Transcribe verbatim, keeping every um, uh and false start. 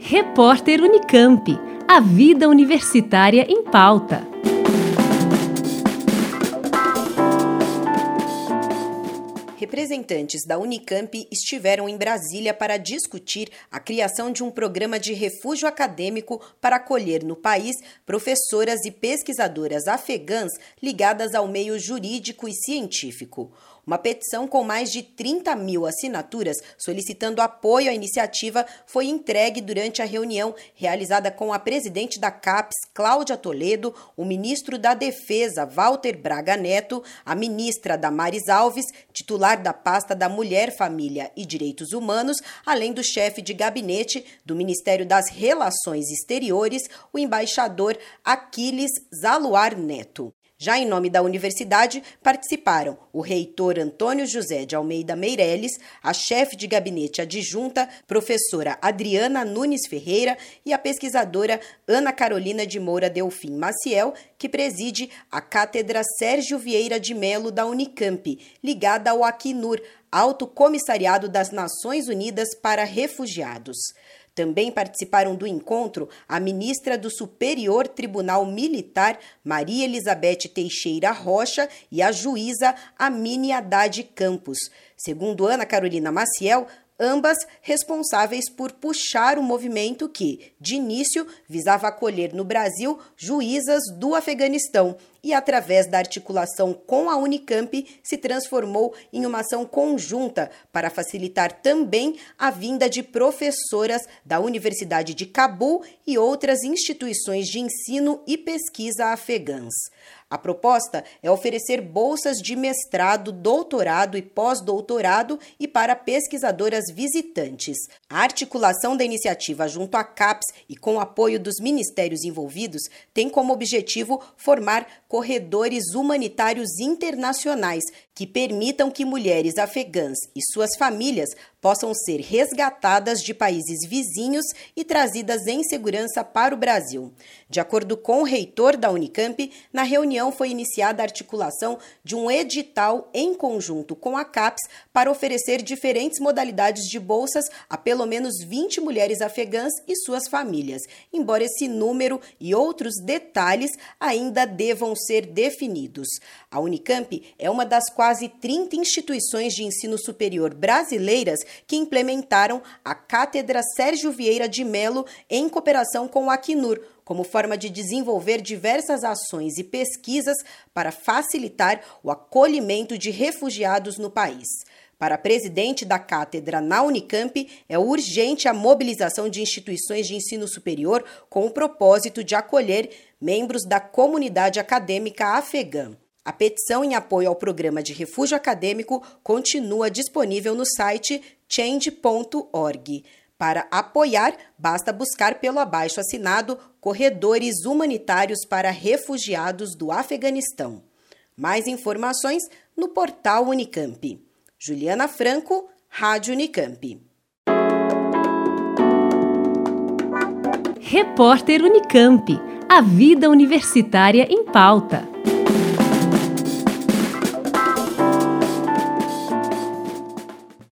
Repórter Unicamp. A vida universitária em pauta. Representantes da Unicamp estiveram em Brasília para discutir a criação de um programa de refúgio acadêmico para acolher no país professoras e pesquisadoras afegãs ligadas ao meio jurídico e científico. Uma petição com mais de trinta mil assinaturas solicitando apoio à iniciativa foi entregue durante a reunião realizada com a presidente da CAPES, Cláudia Toledo, o ministro da Defesa, Walter Braga Neto, a ministra Damares Alves, titular da pasta da Mulher, Família e Direitos Humanos, além do chefe de gabinete do Ministério das Relações Exteriores, o embaixador Aquiles Zaluar Neto. Já em nome da universidade, participaram o reitor Antônio José de Almeida Meireles, a chefe de gabinete adjunta, professora Adriana Nunes Ferreira e a pesquisadora Ana Carolina de Moura Delfim Maciel, que preside a Cátedra Sérgio Vieira de Mello da Unicamp, ligada ao Acnur, Alto Comissariado das Nações Unidas para Refugiados. Também participaram do encontro a ministra do Superior Tribunal Militar, Maria Elizabeth Teixeira Rocha, e a juíza Amine Haddad Campos. Segundo Ana Carolina Maciel, ambas responsáveis por puxar o movimento que, de início, visava acolher no Brasil juízas do Afeganistão e, através da articulação com a Unicamp, se transformou em uma ação conjunta para facilitar também a vinda de professoras da Universidade de Cabul e outras instituições de ensino e pesquisa afegãs. A proposta é oferecer bolsas de mestrado, doutorado e pós-doutorado e para pesquisadoras visitantes. A articulação da iniciativa junto à CAPES e com o apoio dos ministérios envolvidos tem como objetivo formar corredores humanitários internacionais que permitam que mulheres afegãs e suas famílias possam ser resgatadas de países vizinhos e trazidas em segurança para o Brasil. De acordo com o reitor da Unicamp, na reunião foi iniciada a articulação de um edital em conjunto com a CAPES para oferecer diferentes modalidades de bolsas a pelo menos vinte mulheres afegãs e suas famílias, embora esse número e outros detalhes ainda devam ser definidos. A Unicamp é uma das quase trinta instituições de ensino superior brasileiras que implementaram a Cátedra Sérgio Vieira de Mello em cooperação com o Acnur, como forma de desenvolver diversas ações e pesquisas para facilitar o acolhimento de refugiados no país. Para a presidente da cátedra na Unicamp, é urgente a mobilização de instituições de ensino superior com o propósito de acolher membros da comunidade acadêmica afegã. A petição em apoio ao programa de refúgio acadêmico continua disponível no site change ponto org. Para apoiar, basta buscar pelo abaixo assinado Corredores Humanitários para Refugiados do Afeganistão. Mais informações no portal Unicamp. Juliana Franco, Rádio Unicamp. Repórter Unicamp. A vida universitária em pauta.